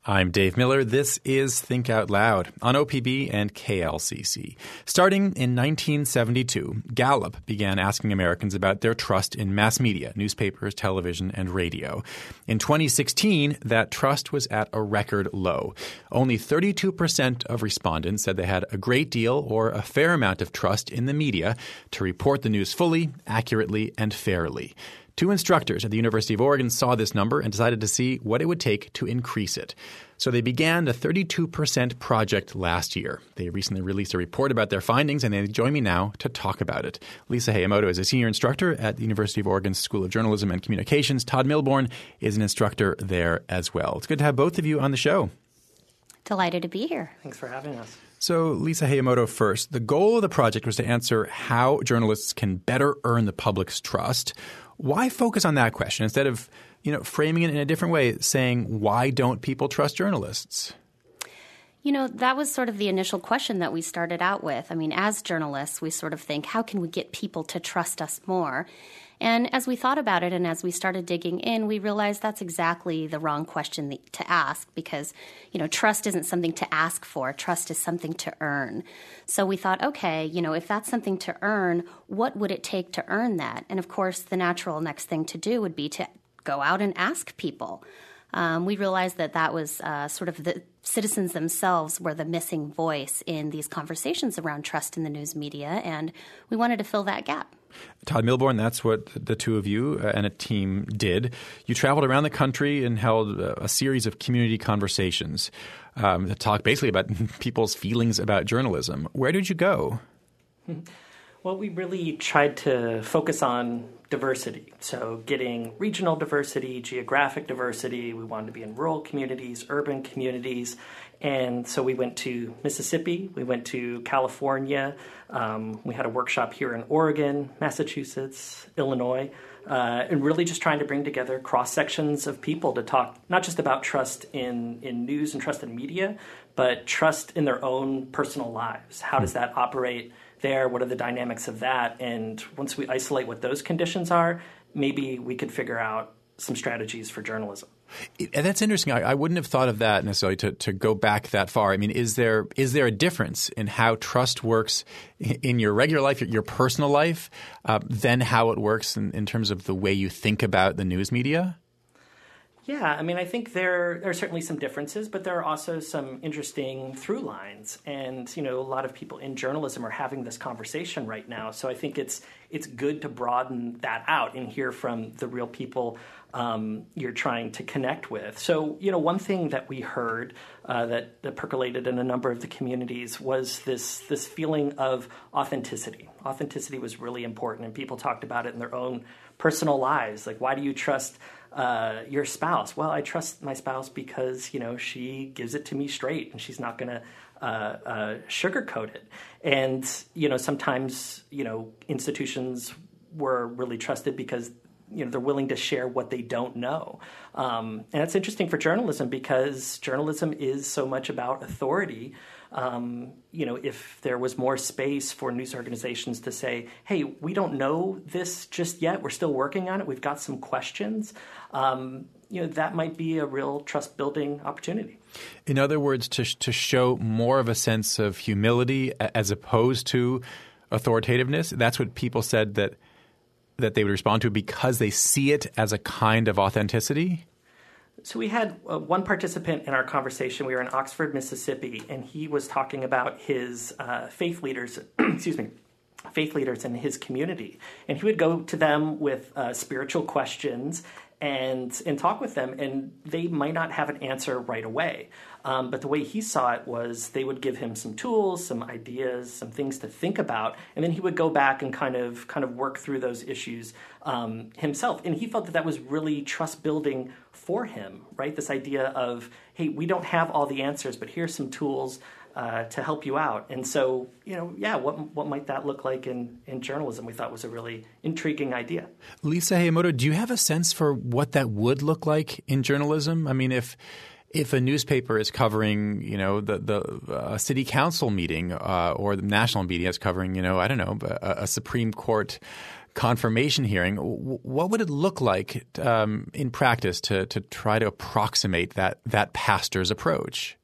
I'm Dave Miller. This is Think Out Loud on OPB and KLCC. Starting in 1972, Gallup began asking Americans about their trust in mass media, newspapers, television, and radio. In 2016, that trust was at a record low. Only 32% of respondents said they had a great deal or a fair amount of trust in the media to report the news fully, accurately, and fairly. Two instructors at the University of Oregon saw this number and decided to see what it would take to increase it. So they began the 32% project last year. They recently released a report about their findings, and they join me now to talk about it. Lisa Hayamoto is a senior instructor at the University of Oregon School of Journalism and Communications. Todd Milborn is an instructor there as well. It's good to have both of you on the show. Delighted to be here. Thanks for having us. So, Lisa Hayamoto first. The goal of the project was to answer how journalists can better earn the public's trust. Why focus on that question instead of, framing it in a different way, saying, why don't people trust journalists? That was sort of the initial question that we started out with. I mean, as journalists, we sort of think, how can we get people to trust us more? And as we thought about it and as we started digging in, we realized that's exactly the wrong question to ask because, trust isn't something to ask for. Trust is something to earn. So we thought, okay, if that's something to earn, what would it take to earn that? And of course, the natural next thing to do would be to go out and ask people. We realized that was sort of the citizens themselves were the missing voice in these conversations around trust in the news media, and we wanted to fill that gap. Todd Milborn, that's what the two of you and a team did. You traveled around the country and held a series of community conversations to talk basically about people's feelings about journalism. Where did you go? Well, we really tried to focus on diversity. So getting regional diversity, geographic diversity. We wanted to be in rural communities, urban communities. And so we went to Mississippi. We went to California. We had a workshop here in Oregon, Massachusetts, Illinois, and really just trying to bring together cross-sections of people to talk not just about trust in news and trust in media, but trust in their own personal lives. How does that operate there? What are the dynamics of that? And once we isolate what those conditions are, maybe we could figure out some strategies for journalism. And that's interesting. I wouldn't have thought of that necessarily to go back that far. I mean, is there a difference in how trust works in your regular life, your personal life, than how it works in terms of the way you think about the news media? Yeah, I mean, I think there are certainly some differences, but there are also some interesting through lines. And, a lot of people in journalism are having this conversation right now. So I think it's good to broaden that out and hear from the real people you're trying to connect with. So, one thing that we heard that percolated in a number of the communities was this feeling of authenticity. Authenticity was really important, and people talked about it in their own personal lives. Like, why do you trust your spouse? Well, I trust my spouse because, she gives it to me straight and she's not going to sugarcoat it. And, sometimes, institutions were really trusted because, they're willing to share what they don't know. And it's interesting for journalism because journalism is so much about authority. If there was more space for news organizations to say, hey, we don't know this just yet. We're still working on it. We've got some questions. That might be a real trust-building opportunity. In other words, to show more of a sense of humility as opposed to authoritativeness, that's what people said that they would respond to because they see it as a kind of authenticity? So we had one participant in our conversation. We were in Oxford, Mississippi, and he was talking about his faith leaders, faith leaders in his community. And he would go to them with spiritual questions and talk with them, and they might not have an answer right away. But the way he saw it was they would give him some tools, some ideas, some things to think about, and then he would go back and kind of work through those issues himself. And he felt that was really trust building for him, right? This idea of, hey, we don't have all the answers, but here's some tools to help you out. And so, what might that look like in journalism? We thought was a really intriguing idea. Lisa Hayamoto, do you have a sense for what that would look like in journalism? I mean, if a newspaper is covering, the city council meeting or the national media is covering, a Supreme Court confirmation hearing. What would it look like in practice to try to approximate that pastor's approach?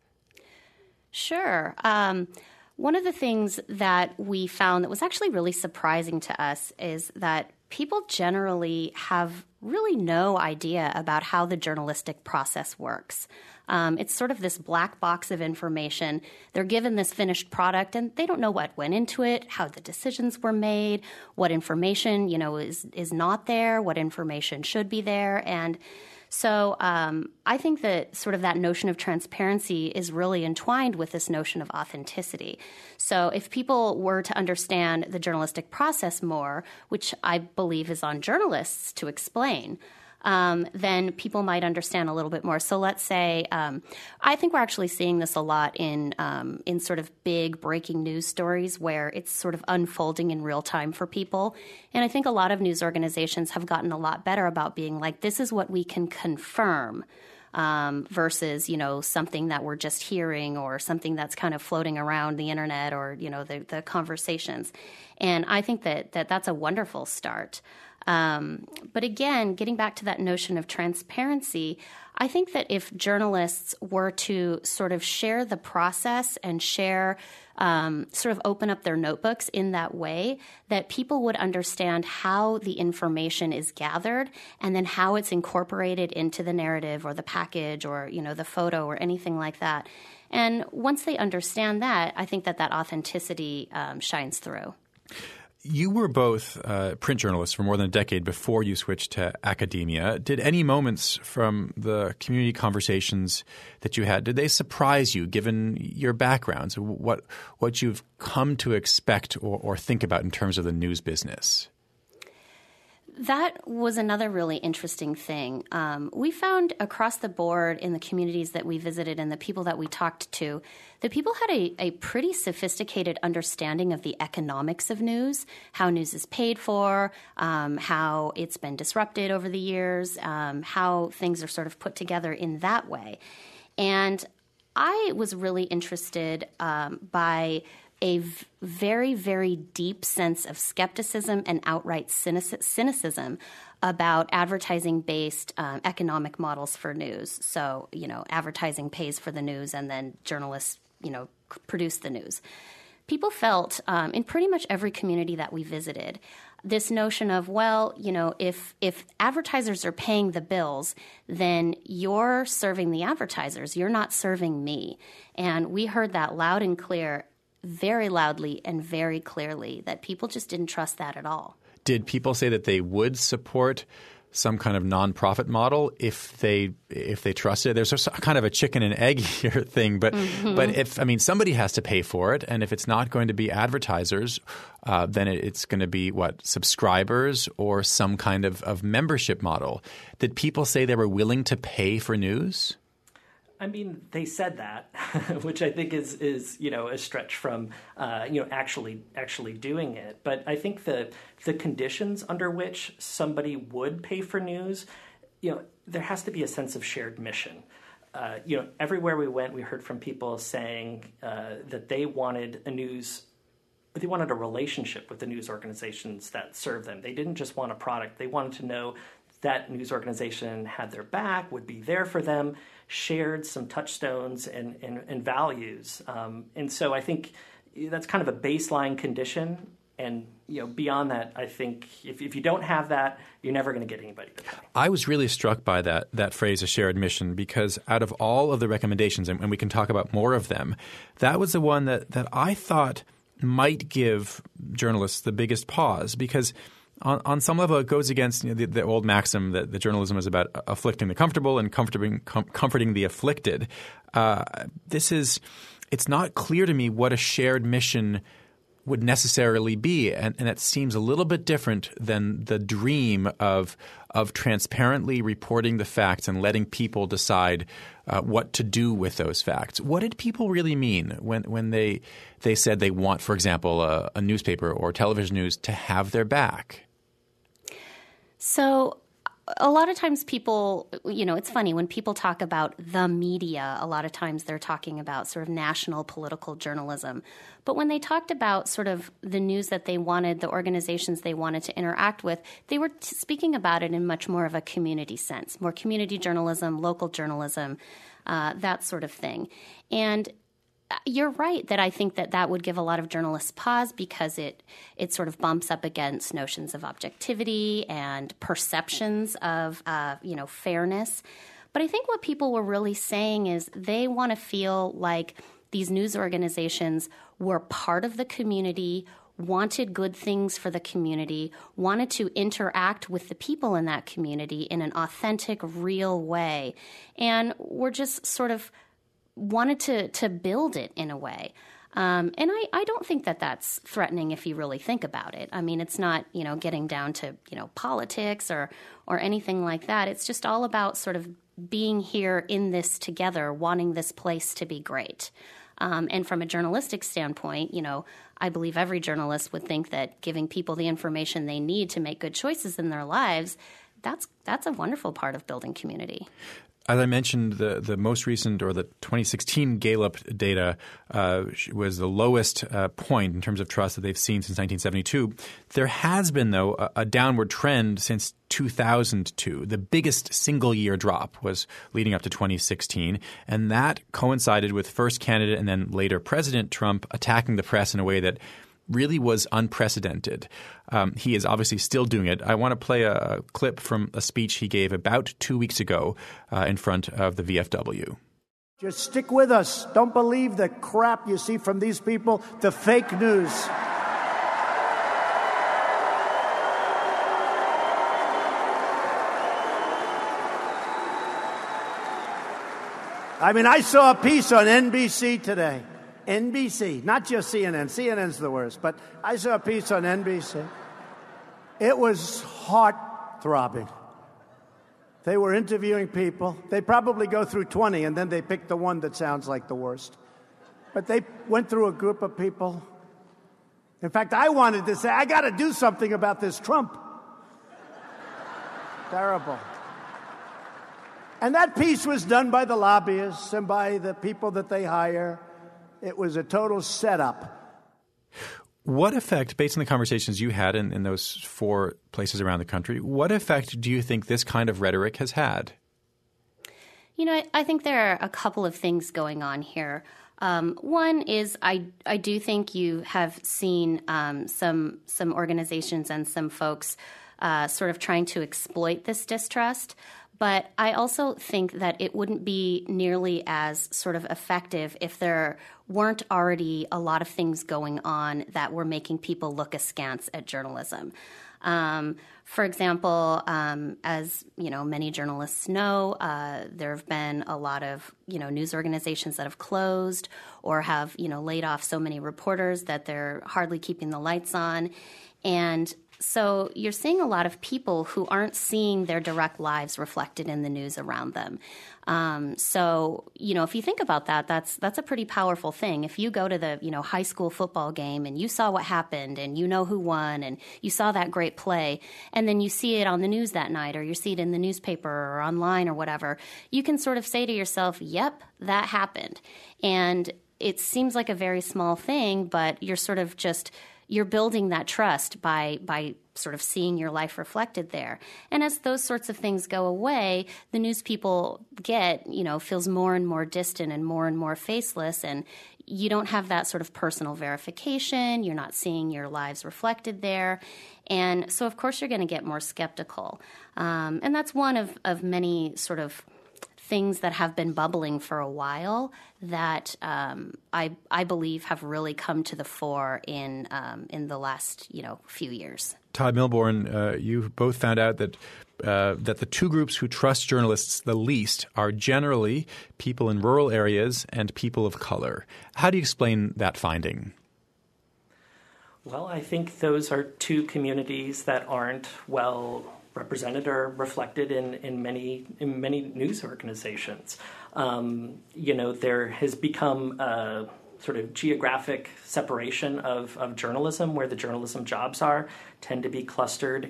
Sure. One of the things that we found that was actually really surprising to us is that people generally have really no idea about how the journalistic process works. It's sort of this black box of information. They're given this finished product, and they don't know what went into it, how the decisions were made, what information, is not there, what information should be there. And so I think that sort of that notion of transparency is really entwined with this notion of authenticity. So if people were to understand the journalistic process more, which I believe is on journalists to explain, then people might understand a little bit more. So let's say, I think we're actually seeing this a lot in sort of big breaking news stories where it's sort of unfolding in real time for people. And I think a lot of news organizations have gotten a lot better about being like, this is what we can confirm. Versus, something that we're just hearing or something that's kind of floating around the internet or, the conversations. And I think that that's a wonderful start. But again, getting back to that notion of transparency, I think that if journalists were to sort of share the process and share, sort of open up their notebooks in that way, that people would understand how the information is gathered and then how it's incorporated into the narrative or the package or, the photo or anything like that. And once they understand that, I think that authenticity shines through. You were both print journalists for more than a decade before you switched to academia. Did any moments from the community conversations that you had, did they surprise you given your backgrounds, what you've come to expect or think about in terms of the news business? That was another really interesting thing. We found across the board in the communities that we visited and the people that we talked to, that people had a pretty sophisticated understanding of the economics of news, how news is paid for, how it's been disrupted over the years, how things are sort of put together in that way. And I was really interested by a very, very deep sense of skepticism and outright cynicism about advertising-based economic models for news. So, advertising pays for the news and then journalists, produce the news. People felt in pretty much every community that we visited this notion of, well, if advertisers are paying the bills, then you're serving the advertisers. You're not serving me. And we heard that loud and clear, very loudly and very clearly, that people just didn't trust that at all. Did people say that they would support some kind of nonprofit model if they trusted? There's a kind of a chicken and egg here thing, but somebody has to pay for it, and if it's not going to be advertisers, then it's going to be subscribers or some kind of membership model. Did people say they were willing to pay for news? I mean, they said that, which I think is a stretch from actually doing it. But I think the conditions under which somebody would pay for news, there has to be a sense of shared mission. Everywhere we went, we heard from people saying that they wanted a relationship with the news organizations that serve them. They didn't just want a product. They wanted to know that news organization had their back, would be there for them, shared some touchstones and values. And so I think that's kind of a baseline condition. And beyond that, I think if you don't have that, you're never going to get anybody to pay. I was really struck by that phrase, a shared mission, because out of all of the recommendations, and we can talk about more of them, that was the one that I thought might give journalists the biggest pause, because on some level, it goes against the old maxim that the journalism is about afflicting the comfortable and comforting the afflicted. It's not clear to me what a shared mission would necessarily be, and it seems a little bit different than the dream of transparently reporting the facts and letting people decide what to do with those facts. What did people really mean when they said they want, for example, a newspaper or television news to have their back? So a lot of times people, it's funny when people talk about the media, a lot of times they're talking about sort of national political journalism. But when they talked about sort of the news that they wanted, the organizations they wanted to interact with, they were speaking about it in much more of a community sense, more community journalism, local journalism, that sort of thing. And you're right that I think that would give a lot of journalists pause because it sort of bumps up against notions of objectivity and perceptions of, fairness. But I think what people were really saying is they want to feel like these news organizations were part of the community, wanted good things for the community, wanted to interact with the people in that community in an authentic, real way, and were just sort of wanted to build it in a way. And I don't think that that's threatening if you really think about it. I mean, it's not, getting down to, politics or anything like that. It's just all about sort of being here in this together, wanting this place to be great. And from a journalistic standpoint, I believe every journalist would think that giving people the information they need to make good choices in their lives, that's a wonderful part of building community. As I mentioned, the most recent, or the 2016 Gallup data was the lowest point in terms of trust that they've seen since 1972. There has been, though, a downward trend since 2002. The biggest single-year drop was leading up to 2016, and that coincided with first candidate and then later President Trump attacking the press in a way that really was unprecedented. He is obviously still doing it. I want to play a clip from a speech he gave about 2 weeks ago in front of the VFW. Just stick with us. Don't believe the crap you see from these people, the fake news. I mean, I saw a piece on NBC today. NBC, not just CNN. CNN's the worst, but I saw a piece on NBC. It was heart-throbbing. They were interviewing people. They probably go through 20, and then they pick the one that sounds like the worst. But they went through a group of people. In fact, I wanted to say, I got to do something about this Trump. Terrible. And that piece was done by the lobbyists and by the people that they hire. It was a total setup. What effect, based on the conversations you had in those 4 places around the country, what effect do you think this kind of rhetoric has had? I think there are a couple of things going on here. One is I do think you have seen some organizations and some folks sort of trying to exploit this distrust. But I also think that it wouldn't be nearly as sort of effective if there weren't already a lot of things going on that were making people look askance at journalism. For example, as many journalists know, there have been a lot of news organizations that have closed or have laid off so many reporters that they're hardly keeping the lights on, and so you're seeing a lot of people who aren't seeing their direct lives reflected in the news around them. So, if you think about that, that's a pretty powerful thing. If you go to the, high school football game and you saw what happened and you know who won and you saw that great play, and then you see it on the news that night or you see it in the newspaper or online or whatever, you can sort of say to yourself, yep, that happened. And it seems like a very small thing, but you're sort of just you're building that trust by sort of seeing your life reflected there. And as those sorts of things go away, the news people get, feels more and more distant and more faceless, and you don't have that sort of personal verification. You're not seeing your lives reflected there. And so, of course, you're going to get more skeptical. And that's one of many sort of things that have been bubbling for a while that I believe have really come to the fore in the last few years. Todd Milborn, you both found out that the 2 groups who trust journalists the least are generally people in rural areas and people of color. How do you explain that finding? Well, I think those are 2 communities that aren't well represented or reflected in many news organizations. There has become sort of geographic separation of journalism, where the journalism jobs tend to be clustered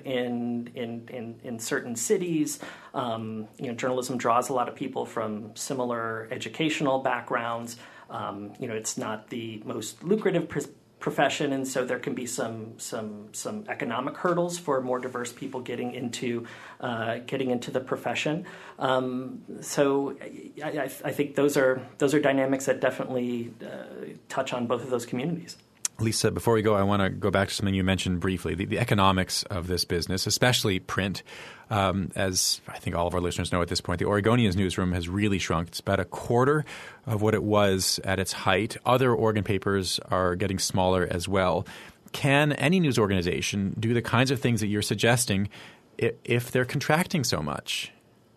in certain cities. Journalism draws a lot of people from similar educational backgrounds. It's not the most lucrative profession, and so there can be some economic hurdles for more diverse people getting into the profession. So I think those are dynamics that definitely touch on both of those communities. Lisa, before we go, I want to go back to something you mentioned briefly, the economics of this business, especially print. As I think all of our listeners know at this point, the Oregonian's newsroom has really shrunk. It's about a quarter of what it was at its height. Other Oregon papers are getting smaller as well. Can any news organization do the kinds of things that you're suggesting if they're contracting so much?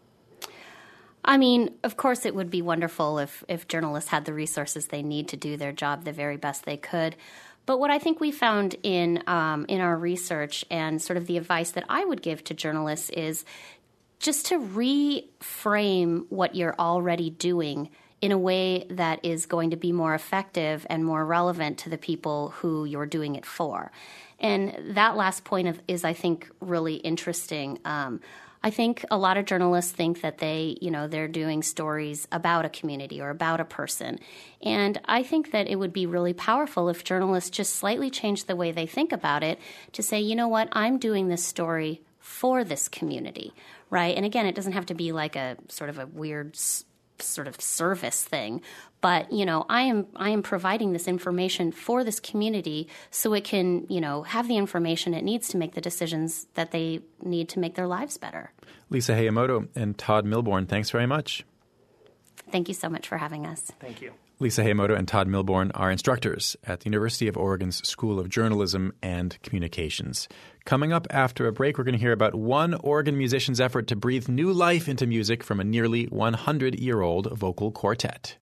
I mean, of course, it would be wonderful if journalists had the resources they need to do their job the very best they could. But what I think we found in our research, and sort of the advice that I would give to journalists, is just to reframe what you're already doing in a way that is going to be more effective and more relevant to the people who you're doing it for. And that last point is, I think, really interesting. I think a lot of journalists think that they're doing stories about a community or about a person. And I think that it would be really powerful if journalists just slightly change the way they think about it to say, you know what, I'm doing this story for this community, right? And again, it doesn't have to be like a sort of a weird sort of service thing, but I am providing this information for this community so it can have the information it needs to make the decisions that they need to make their lives better. Lisa Hayamoto and Todd Milborn, thanks very much. Thank you so much for having us. Thank you. Lisa Hayamoto and Todd Milborn are instructors at the University of Oregon's School of Journalism and Communications. Coming up after a break, we're going to hear about one Oregon musician's effort to breathe new life into music from a nearly 100-year-old vocal quartet.